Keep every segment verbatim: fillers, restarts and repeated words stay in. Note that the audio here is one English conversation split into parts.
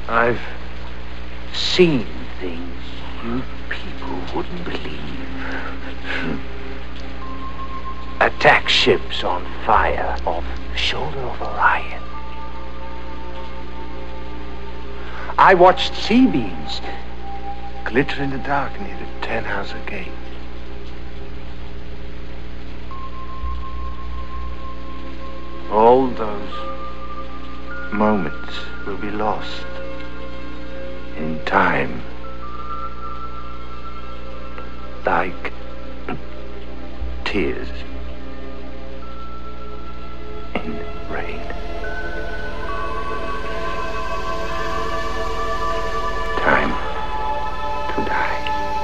I've seen things you people wouldn't believe. Attack ships on fire off the shoulder of Orion. I watched sea beams glitter in the dark near the Tannhauser Gate. All those moments will be lost in time, like tears in rain. Time to die.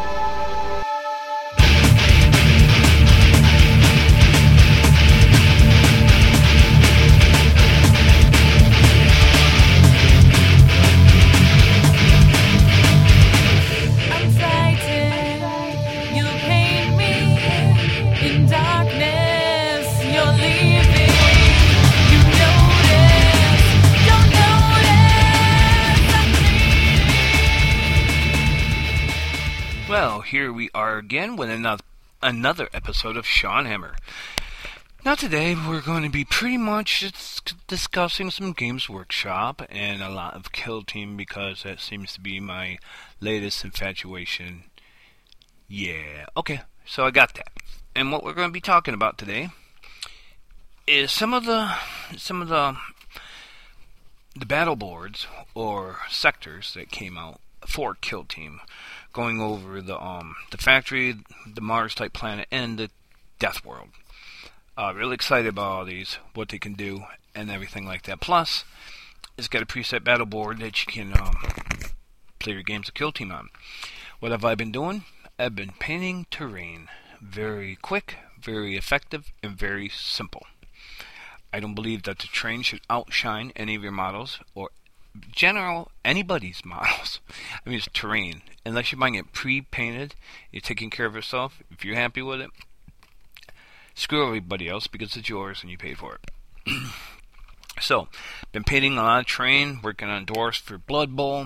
Well, here we are again with another, another episode of Sean Hammer. Now today we're going to be pretty much discussing some Games Workshop and a lot of Kill Team because that seems to be my latest infatuation. Yeah, okay, so I got that. And what we're going to be talking about today is some of the some of the the battle boards or sectors that came out for Kill Team, going over the um the factory, the Mars type planet, and the Death World. Uh, really excited about all these, what they can do, and everything like that. Plus, it's got a preset battle board that you can um, play your games of Kill Team on. What have I been doing? I've been painting terrain. Very quick, very effective, and very simple. I don't believe that the terrain should outshine any of your models, or general anybody's models. I mean, it's terrain. Unless you're buying it pre-painted, you're taking care of yourself. If you're happy with it, screw everybody else because it's yours and you paid for it. So, been painting a lot of terrain, working on doors for Blood Bowl.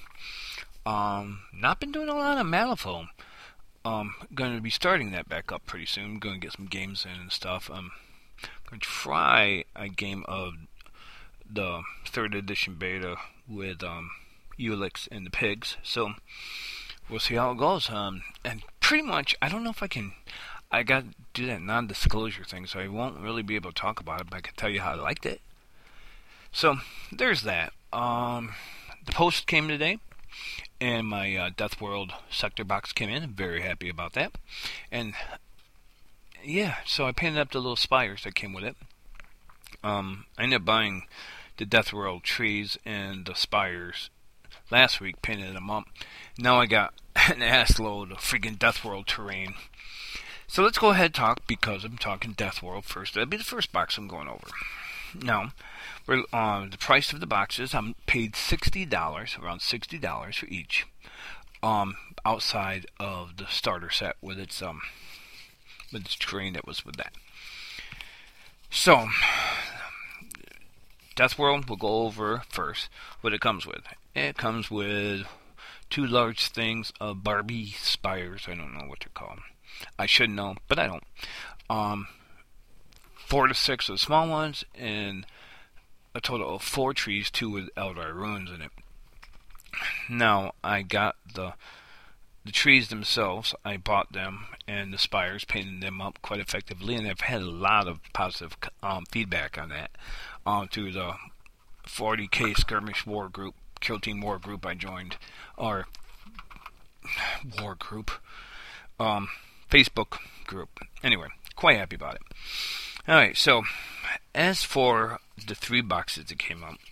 Um, not been doing a lot of Malifaux. Um, going to be starting that back up pretty soon. Going to get some games in and stuff. Um, going to try a game of the third edition beta with um, Ulix and the pigs. So we'll see how it goes. Um, and pretty much, I don't know if I can. I got to do that non-disclosure thing, so I won't really be able to talk about it. But I can tell you how I liked it. So there's that. Um, the post came today, and my uh, Death World sector box came in. I'm very happy about that. And yeah, so I painted up the little spires that came with it. Um, I ended up buying the Death World trees and the spires last week, painted them up. Now I got an ass load of freaking Death World terrain. So let's go ahead and talk, because I'm talking Death World first. That'll be the first box I'm going over. Now, we're, uh, the price of the boxes, I'm paid sixty dollars, around sixty dollars for each, um, outside of the starter set with its um, with its terrain that was with that. So, Death World, we'll go over first what it comes with. It comes with two large things of Barbie spires. I don't know what they're called. I should know, but I don't. Um, four to six of the small ones, and a total of four trees, two with Eldar runes in it. Now, I got the the trees themselves. I bought them, and the spires, painted them up quite effectively, and I've had a lot of positive um, feedback on that um, through the forty K Skirmish War Group, Kill Team War Group I joined, or War Group, um, Facebook group. Anyway, quite happy about it. Alright, so as for the three boxes that came out,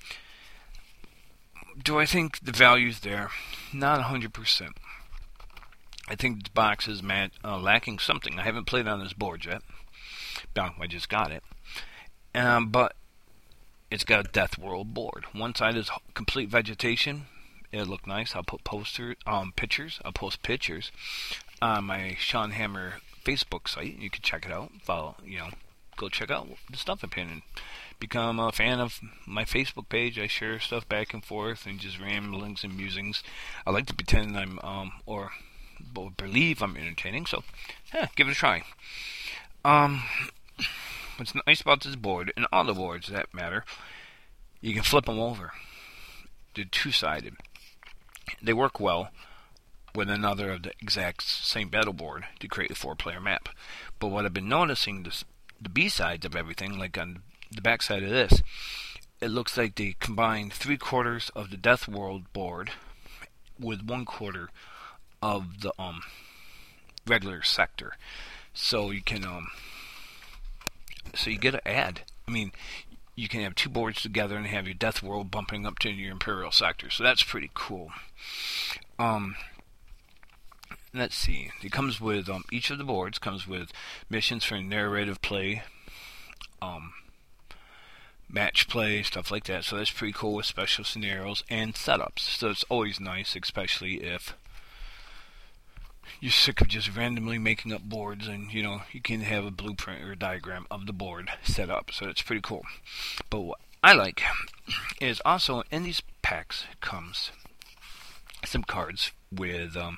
do I think the value's there? Not one hundred percent. I think the box is mad, uh, lacking something. I haven't played on this board yet. No, I just got it. Um, but it's got a Death World board. One side is complete vegetation. It looked nice. I'll put poster, um, pictures. I'll post pictures on my Sean Hammer Facebook site. You can check it out. Follow, you know, go check out the stuff I'm painting. Become a fan of my Facebook page. I share stuff back and forth and just ramblings and musings. I like to pretend I'm, um, or, or believe I'm entertaining, so, yeah, give it a try. Um, what's nice about this board, and all the boards that matter, you can flip them over. They're two-sided. They work well with another of the exact same battle board to create a four-player map. But what I've been noticing, this, the B-sides of everything, like on the back side of this, it looks like they combined three-quarters of the Death World board with one-quarter of the um regular sector. So you can, um, so you get an ad. I mean, you can have two boards together and have your Death World bumping up to your Imperial sector. So that's pretty cool. Um, let's see. It comes with, um, each of the boards comes with missions for narrative play, um, match play, stuff like that. So that's pretty cool with special scenarios and setups. So it's always nice, especially if you're sick of just randomly making up boards, and you know you can have a blueprint or a diagram of the board set up. So it's pretty cool. But what I like is also in these packs comes some cards with um,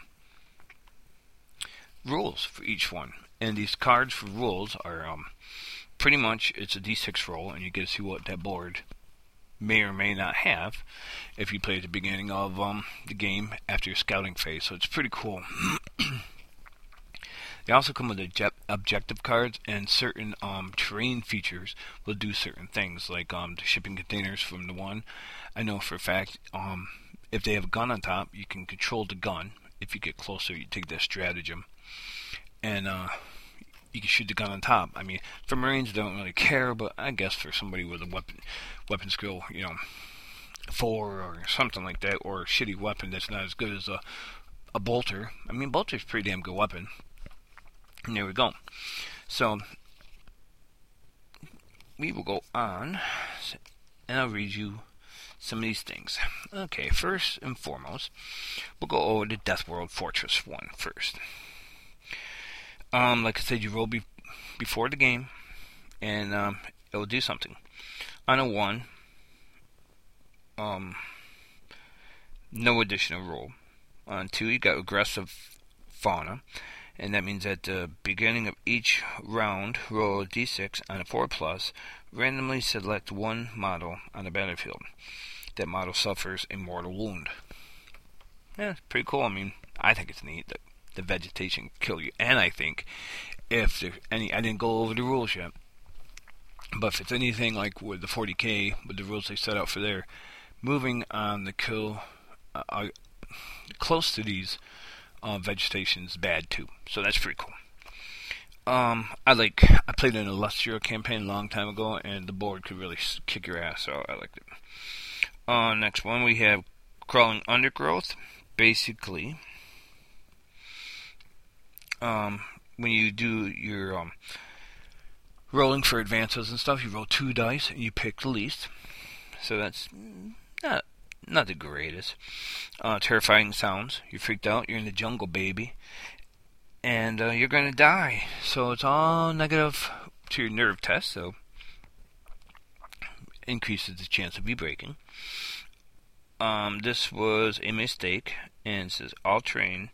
rules for each one, and these cards for rules are um, pretty much it's a D six roll, and you get to see what that board may or may not have if you play at the beginning of um, the game after your scouting phase. So it's pretty cool. They also come with object- objective cards, and certain um, terrain features will do certain things, like um, the shipping containers from the one. I know for a fact, um, if they have a gun on top, you can control the gun. If you get closer, you take that stratagem, and uh, you can shoot the gun on top. I mean, for Marines, they don't really care, but I guess for somebody with a weapon weapon skill, you know, four or something like that, or a shitty weapon that's not as good as a a bolter. I mean, bolter's a pretty damn good weapon. And there we go. So we will go on, and I'll read you some of these things. Okay, first and foremost, we'll go over to Death World Fortress one first. Um, like I said, you roll be- before the game, and um, it will do something. On a one, um, no additional roll. On two, you got aggressive fauna, and that means at the beginning of each round, roll a d six on a four plus, randomly select one model on the battlefield. That model suffers a mortal wound. Yeah, it's pretty cool. I mean, I think it's neat that the vegetation kill you. And I think if there's any, I didn't go over the rules yet, but if it's anything like with the forty K, with the rules they set out for there, moving on the kill uh, uh, close to these uh, vegetation is bad too. So that's pretty cool. Um, I like, I played an Illustria campaign a long time ago, and the board could really kick your ass, so I liked it. Uh, next one, we have Crawling Undergrowth. Basically, um, when you do your um, rolling for advances and stuff, you roll two dice and you pick the least. So that's not not the greatest. Uh, terrifying sounds. You're freaked out. You're in the jungle, baby, and uh, you're gonna die. So it's all negative to your nerve test. So increases the chance of you breaking. Um, this was a mistake, and it says all terrain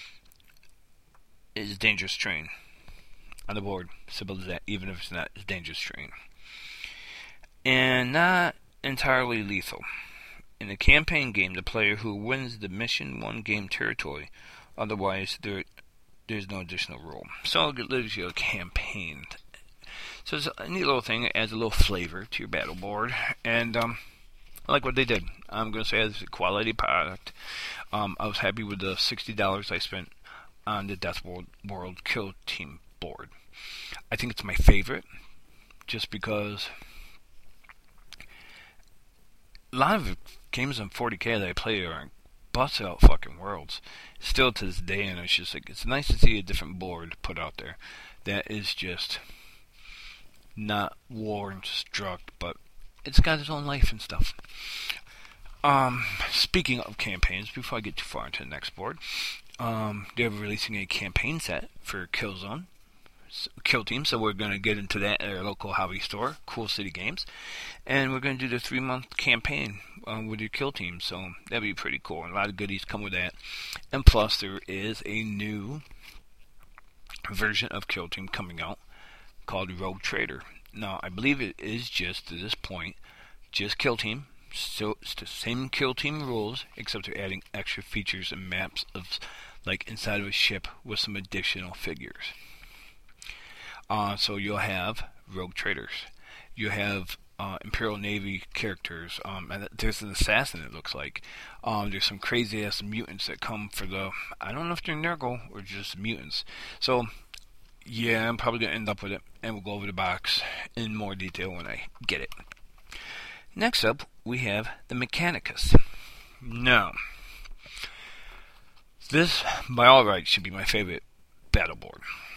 is dangerous terrain on the board. Simple as that, even if it's not dangerous terrain. And not entirely lethal. In a campaign game, the player who wins the mission one game territory. Otherwise, there there's no additional rule. So it gives you a campaign. So it's a neat little thing. It adds a little flavor to your battle board, and um. I like what they did. I'm going to say it's a quality product. Um, I was happy with the sixty dollars I spent on the Death World, World Kill Team board. I think it's my favorite, just because a lot of games on forty K that I play are bust out fucking worlds. Still to this day, and it's just like, it's nice to see a different board put out there that is just not war struck, but it's got its own life and stuff. Um, speaking of campaigns, before I get too far into the next board, um, they're releasing a campaign set for Killzone. Kill Team, so we're going to get into that at our local hobby store, Cool City Games, and we're going to do the three-month campaign uh, with your Kill Team, so that'd be pretty cool. A lot of goodies come with that, and plus there is a new version of Kill Team coming out called Rogue Trader. Now, I believe it is just, to this point, just Kill Team. So it's the same Kill Team rules, except they're adding extra features and maps of, like, inside of a ship with some additional figures. Uh, so you'll have Rogue Traders. You have uh, Imperial Navy characters. Um, and there's an assassin, it looks like. Um, there's some crazy-ass mutants that come for the... I don't know if they're Nurgle or just mutants. So, yeah, I'm probably going to end up with it. And we'll go over the box in more detail when I get it. Next up, we have the Mechanicus. Now, this, by all rights, should be my favorite battle board.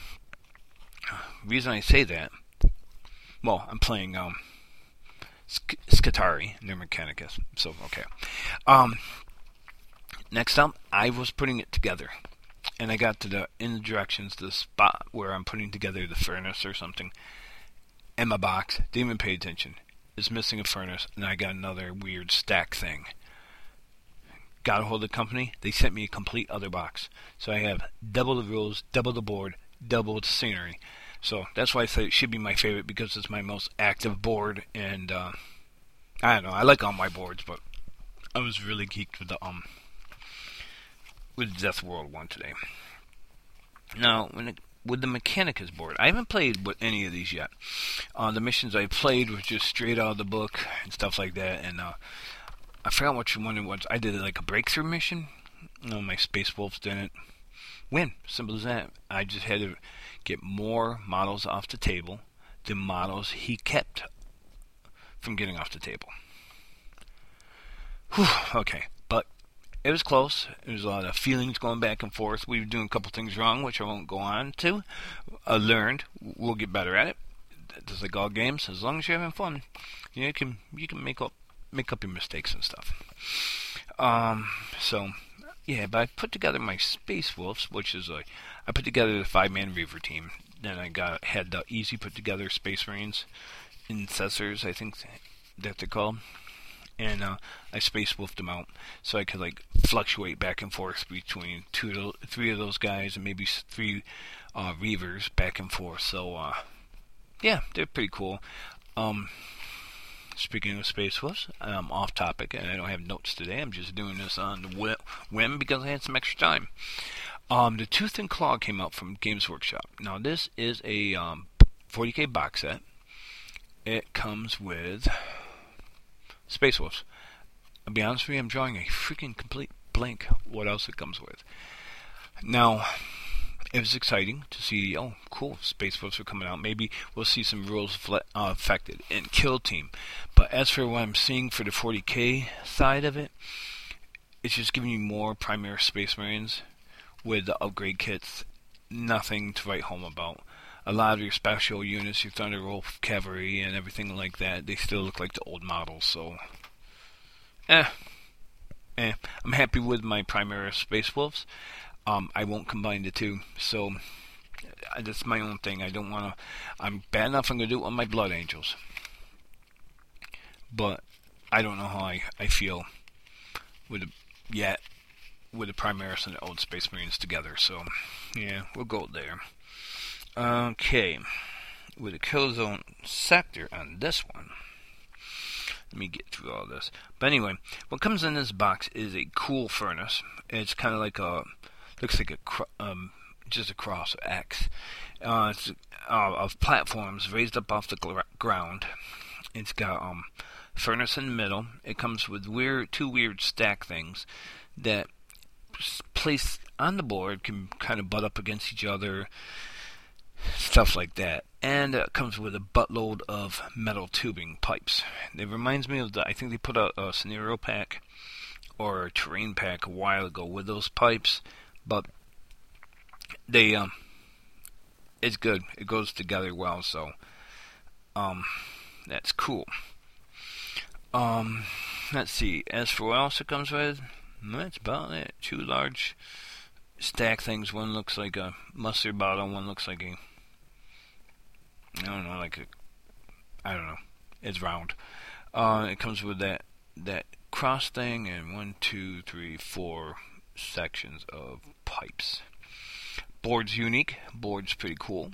Reason I say that, well, I'm playing um, Sk- Skitarii, and their Mechanicus, so okay. Um, next up, I was putting it together, and I got to the in the directions, the spot where I'm putting together the furnace or something, and my box didn't even pay attention. It's missing a furnace, and I got another weird stack thing. Got a hold of the company, they sent me a complete other box. So I have double the rules, double the board, double the scenery. So that's why I say it should be my favorite, because it's my most active board, and uh, I don't know, I like all my boards, but I was really geeked with the um with the Death World one today. Now, when it, with the Mechanicus board, I haven't played with any of these yet. Uh, the missions I played were just straight out of the book and stuff like that, and uh, I forgot which one it was. I did like a breakthrough mission. No, my Space Wolves didn't win. Simple as that. I just had to get more models off the table than models he kept from getting off the table. Whew, okay, but it was close. There was a lot of feelings going back and forth. We were doing a couple things wrong, which I won't go on to. I learned. We'll get better at it. Just like all games, as long as you're having fun, you can you can make up make up your mistakes and stuff. Um, so. Yeah, but I put together my Space Wolves, which is a, I put together the five-man Reaver team. Then I got had the easy put together Space Marines, Incessors, I think that they're called, and uh, I Space Wolfed them out so I could like fluctuate back and forth between two, to, three of those guys and maybe three uh, Reavers back and forth. So uh, yeah, they're pretty cool. Um, Speaking of Space Wolves, I'm off topic, and I don't have notes today. I'm just doing this on the whim because I had some extra time. Um, the Tooth and Claw came out from Games Workshop. Now, this is a um, forty K box set. It comes with Space Wolves. I'll be honest with you, I'm drawing a freaking complete blank what else it comes with. Now, it was exciting to see, oh, cool, Space Wolves are coming out. Maybe we'll see some rules fle- uh, affected in Kill Team. But as for what I'm seeing for the forty K side of it, it's just giving you more Primaris Space Marines with the upgrade kits. Nothing to write home about. A lot of your special units, your Thunder Wolf Cavalry and everything like that, they still look like the old models. So, eh. Eh. I'm happy with my Primaris Space Wolves. Um, I won't combine the two, so that's my own thing. I don't want to. I'm bad enough. I'm going to do it on my Blood Angels, but I don't know how I, I feel with the, yet with the Primaris and the old Space Marines together. So yeah, we'll go there. Okay, with the Killzone sector on this one. Let me get through all this. But anyway, what comes in this box is a cool furnace. It's kind of like a Looks like a cr- um, just a cross X. Uh, it's uh, of platforms raised up off the gl- ground. It's got um furnace in the middle. It comes with weird two weird stack things that placed on the board can kind of butt up against each other, stuff like that. And it comes with a buttload of metal tubing pipes. It reminds me of the. I think they put out a scenario pack or a terrain pack a while ago with those pipes. But they, um, it's good. It goes together well, so, um, that's cool. Um, let's see. As for what else it comes with, that's about it. Two large stack things. One looks like a mustard bottle. One looks like a I don't know, like a, I don't know. It's round. Uh, it comes with that that cross thing and one, two, three, four sections of pipes. Board's unique. Board's pretty cool.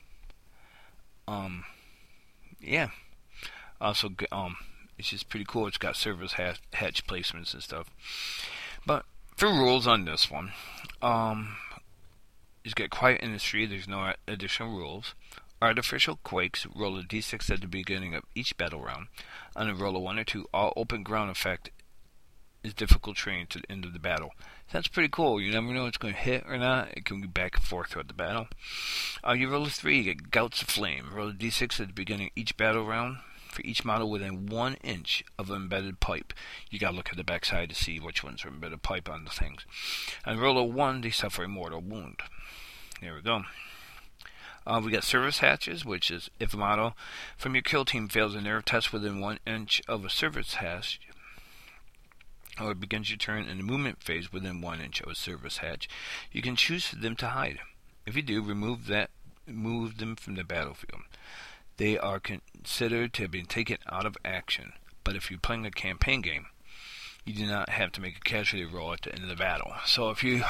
Um, yeah. Also, um, it's just pretty cool. It's got service hatch, hatch placements and stuff. But for rules on this one, um, it's got quiet industry. There's no additional rules. Artificial quakes. Roll a d six at the beginning of each battle round. On a roll of one or two, all open ground effect is difficult terrain to the end of the battle. That's pretty cool. You never know if it's going to hit or not. It can be back and forth throughout the battle. Uh, you roll a three, you get Gouts of Flame. Roll a d six at the beginning of each battle round. For each model within one inch of an embedded pipe. You gotta look at the backside to see which ones are embedded pipe on the things. And roll a one, they suffer a mortal wound. There we go. Uh, we got service hatches, which is if a model from your kill team fails a nerve test within one inch of a service hatch, or begins your turn in the movement phase within one inch of a service hatch, you can choose for them to hide. If you do, remove that, move them from the battlefield. They are considered to have been taken out of action. But if you're playing a campaign game, you do not have to make a casualty roll at the end of the battle. So if you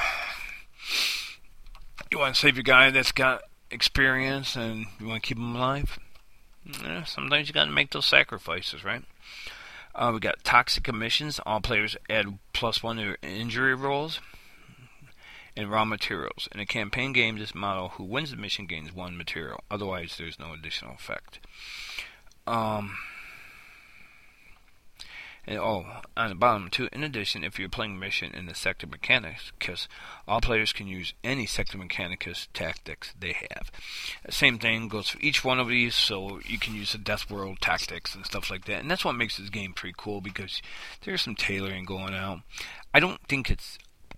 you want to save your guy that's got experience and you want to keep him alive, yeah, sometimes you got to make those sacrifices, right? Uh, we got toxic emissions. All players add plus one to their injury rolls. And raw materials. In a campaign game, this model who wins the mission gains one material. Otherwise, there's no additional effect. Um, and, oh, on the bottom, too, in addition, if you're playing a mission in the Sector Mechanicus, all players can use any Sector Mechanicus tactics they have. Same thing goes for each one of these, so you can use the Death World tactics and stuff like that. And that's what makes this game pretty cool, because there's some tailoring going out. I don't think it's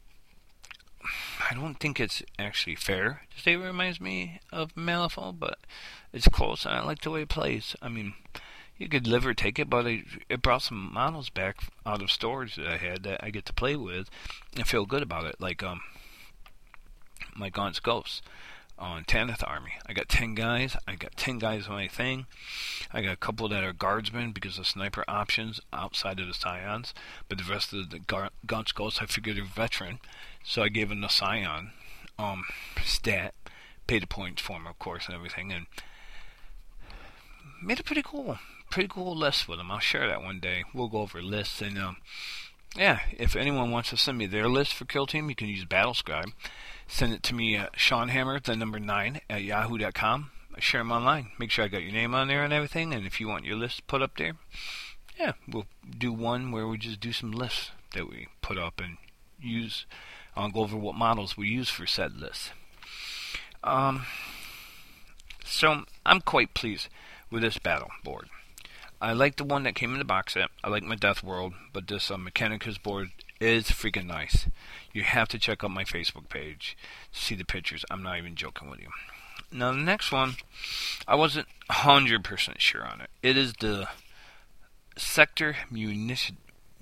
I don't think it's actually fair to say it reminds me of Malifaux, but it's close, and I like the way it plays. I mean, you could live or take it, but it, it brought some models back out of storage that I had that I get to play with and feel good about it, like um, my Gaunt's Ghosts on Tanith Army. I got ten guys. I got ten guys on my thing. I got a couple that are guardsmen because of sniper options outside of the Scions, but the rest of the Gar- Gaunt's Ghosts I figured are veteran. So I gave him the Scion um, stat, paid the points for him, of course, and everything, and made a pretty cool, pretty cool list with him. I'll share that one day. We'll go over lists, and um, yeah, if anyone wants to send me their list for Kill Team, you can use Battlescribe. Send it to me at Sean Hammer, the number nine, at yahoo dot com. I share them online. Make sure I got your name on there and everything, and if you want your list put up there, yeah, we'll do one where we just do some lists that we put up and use. I'll go over what models we use for said lists. Um, so, I'm quite pleased with this battle board. I like the one that came in the box set. I like my Death World, but this uh, Mechanicus board is freaking nice. You have to check out my Facebook page to see the pictures. I'm not even joking with you. Now, the next one, I wasn't one hundred percent sure on it. It is the Sector Munition...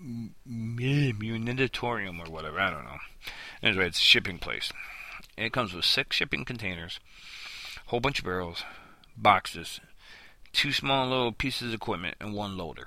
Munitorium or whatever, I don't know. Anyway, it's a shipping place. It comes with six shipping containers, a whole bunch of barrels, boxes, two small little pieces of equipment, and one loader.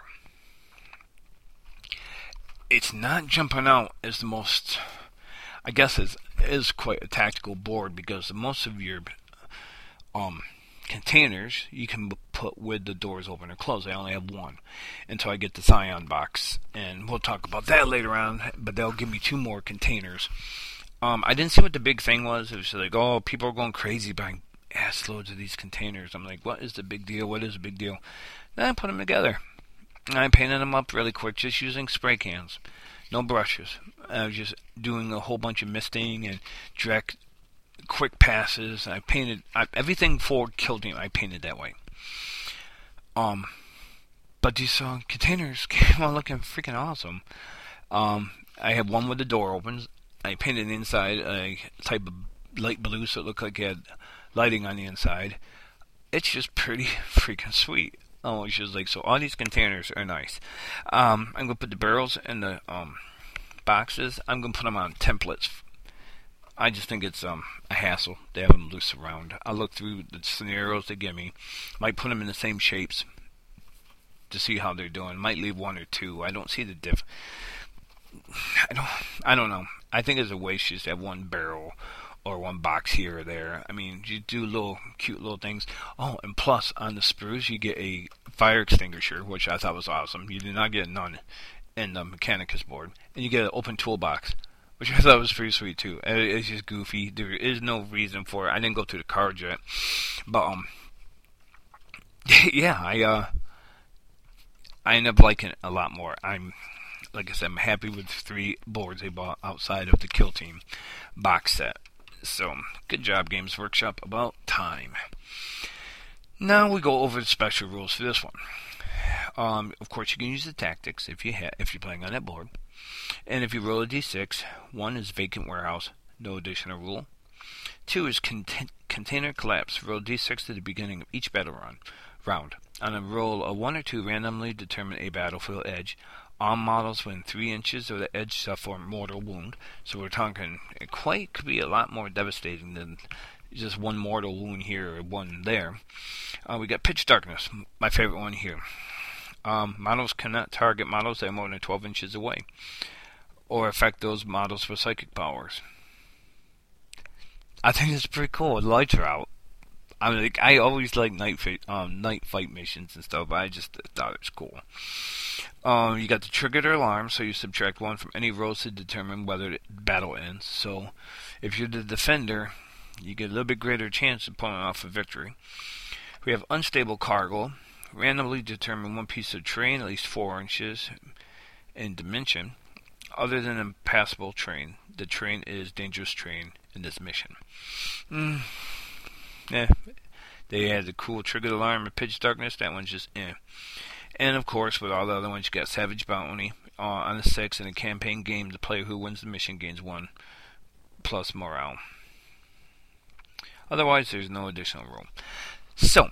It's not jumping out as the most, I guess it is quite a tactical board, because most of your um containers you can put with the doors open or closed. I only have one until I get the Scion box, and we'll talk about that later on, but they'll give me two more containers. um, I didn't see what the big thing was. It was like, oh, people are going crazy buying ass loads of these containers. I'm like, what is the big deal? What is the big deal? Then I put them together, and I painted them up really quick just using spray cans, no brushes. I was just doing a whole bunch of misting and direct quick passes. I painted I, everything for Kill Team. I painted that way. Um, but these uh, containers came out looking freaking awesome. Um, I had one with the door opens. I painted inside a type of light blue so it looked like it had lighting on the inside. It's just pretty freaking sweet. Oh, it's just like, so all these containers are nice. Um, I'm gonna put the barrels in the um boxes. I'm gonna put them on templates. I just think it's um a hassle to have them loose around. I look through the scenarios they give me, might put them in the same shapes to see how they're doing. Might leave one or two. I don't see the diff. I don't. I don't know. I think it's a waste just to have one barrel or one box here or there. I mean, you do little cute little things. Oh, and plus on the sprues you get a fire extinguisher, which I thought was awesome. You did not get none in the Mechanicus board, and you get an open toolbox, which I thought was pretty sweet too. It's just goofy. There is no reason for it. I didn't go through the cards yet, but um, yeah, I uh, I end up liking it a lot more. I'm, like I said, I'm happy with the three boards they bought outside of the Kill Team box set. So, good job, Games Workshop. About time. Now we go over the special rules for this one. Um, of course, you can use the tactics if you ha- if you're playing on that board. And if you roll a d six, one is vacant warehouse, no additional rule. Two is cont- container collapse. Roll d six at the beginning of each battle run round. On a roll, a one or two randomly determine a battlefield edge. All models within three inches of the edge suffer a mortal wound. So we're talking, it quite could be a lot more devastating than just one mortal wound here or one there. Uh, we got Pitch Darkness, my favorite one here. Um, models cannot target models that are more than twelve inches away, or affect those models with psychic powers. I think it's pretty cool. The lights are out. I mean, like, I always like night fight, um, night fight missions and stuff, but I just thought it was cool. Um, you got the triggered alarm, so you subtract one from any rolls to determine whether the battle ends. So, if you're the defender, you get a little bit greater chance of pulling off a victory. We have unstable cargo. Randomly determine one piece of terrain at least four inches in dimension, other than impassable terrain. The terrain is dangerous terrain in this mission. Mm. Yeah, they had the cool triggered alarm and Pitch Darkness. That one's just eh. And of course, with all the other ones, you got Savage Bounty. Uh, on the six, in a campaign game, the player who wins the mission gains one plus morale. Otherwise, there's no additional rule. So,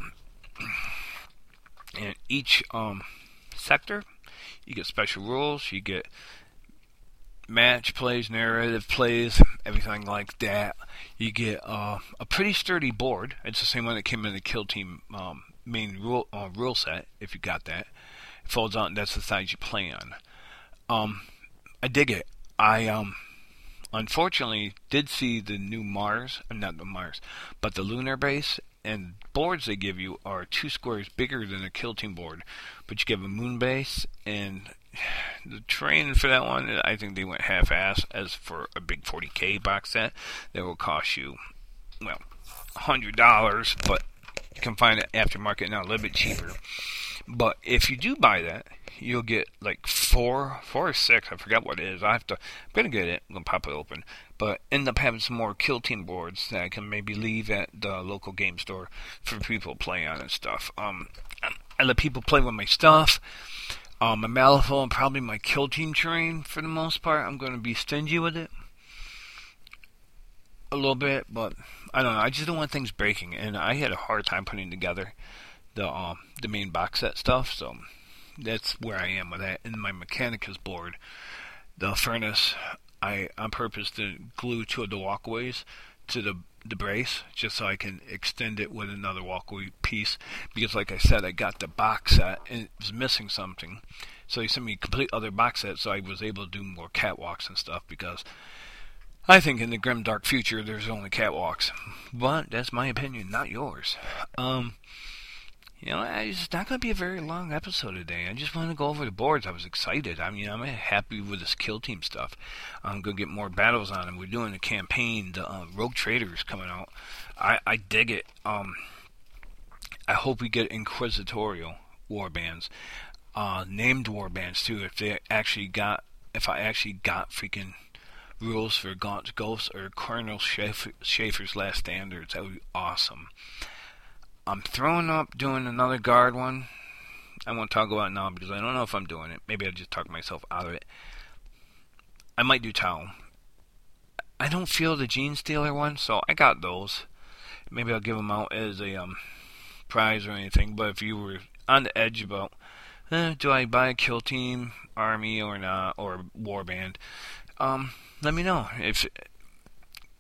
in each um, sector, you get special rules. You get match plays, narrative plays, everything like that. You get uh, a pretty sturdy board. It's the same one that came in the Kill Team um, main rule uh, rule set. If you got that, it folds out, and that's the size you play on. Um, I dig it. I um, unfortunately did see the new Mars, uh, not the Mars, but the lunar base. And boards they give you are two squares bigger than a Kill Team board, but you give a moon base, and the terrain for that one, I think they went half-ass. As for a big forty K box set, that will cost you, well, one hundred dollars, but you can find it aftermarket now a little bit cheaper. But if you do buy that, you'll get like four, four or six, I forgot what it is. I have to, I'm gonna get it, I'm gonna pop it open. But end up having some more Kill Team boards that I can maybe leave at the local game store for people to play on and stuff. Um, I let people play with my stuff. Um, my Malifaux and probably my Kill Team terrain for the most part. I'm gonna be stingy with it a little bit, but I don't know. I just don't want things breaking, and I had a hard time putting together the um the main box set stuff, so that's where I am with that. And my Mechanicus board, the furnace, I on purpose to glue two of the walkways to the the brace just so I can extend it with another walkway piece, because like I said, I got the box set and it was missing something, so they sent me a complete other box set so I was able to do more catwalks and stuff, because I think in the grim dark future there's only catwalks, but that's my opinion, not yours. um You know, it's not going to be a very long episode today. I just want to go over the boards. I was excited. I mean, I'm happy with this Kill Team stuff. I'm going to get more battles on them. We're doing a campaign. The uh, Rogue Traders coming out. I, I dig it. Um, I hope we get Inquisitorial warbands. Uh, named warbands, too. If they actually got, if I actually got freaking rules for Gaunt's Ghosts or Colonel Schaefer, Schaefer's Last Standards, that would be awesome. I'm throwing up doing another guard one. I won't talk about it now because I don't know if I'm doing it. Maybe I'll just talk myself out of it. I might do Tau. I don't feel the Gene Stealer one, so I got those. Maybe I'll give them out as a um, prize or anything. But if you were on the edge about, eh, do I buy a Kill Team army or not, or warband, um, let me know. If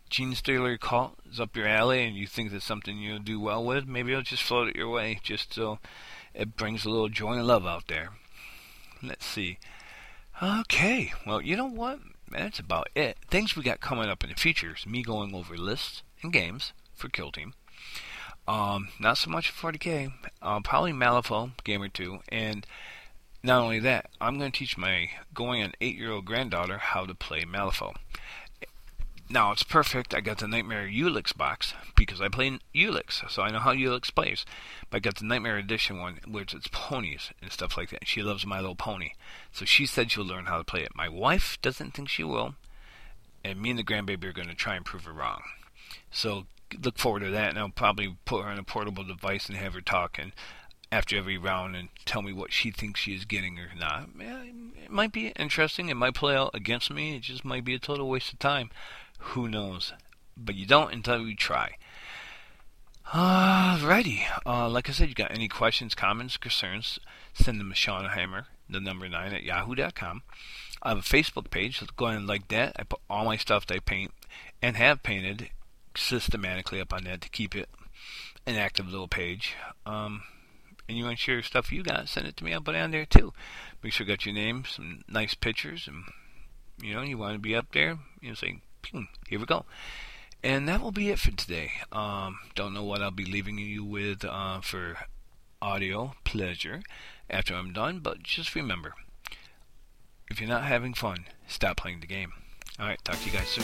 Gene Stealer cult is up your alley and you think that's something you'll do well with, maybe I'll just float it your way just so it brings a little joy and love out there. Let's see. Okay, well, you know what? That's about it. Things we got coming up in the future is me going over lists and games for Kill Team. Um, not so much forty K. Uh, probably Malifaux, Gamer two, and not only that, I'm going to teach my going on eight-year-old granddaughter how to play Malifaux. Now, it's perfect. I got the Nightmare Ulix box because I play Ulix, so I know how Ulix plays. But I got the Nightmare Edition one, which it's ponies and stuff like that. She loves My Little Pony. So she said she'll learn how to play it. My wife doesn't think she will, and me and the grandbaby are going to try and prove her wrong. So look forward to that, and I'll probably put her on a portable device and have her talking after every round and tell me what she thinks she is getting or not. Yeah, it might be interesting. It might play out against me. It just might be a total waste of time. Who knows? But you don't until you try. Alrighty. Uh, like I said, you got any questions, comments, concerns, send them to Sean Hammer, the number nine at yahoo dot com. I have a Facebook page, so go ahead and like that. I put all my stuff that I paint and have painted systematically up on that to keep it an active little page. Um, and you want to share stuff you got, send it to me. I'll put it on there too. Make sure you got your name, some nice pictures, and you know, you want to be up there, you know, saying, here we go. And that will be it for today. Um, don't know what I'll be leaving you with uh, for audio pleasure after I'm done, but just remember, if you're not having fun, stop playing the game. Alright, talk to you guys soon.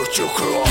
to cry.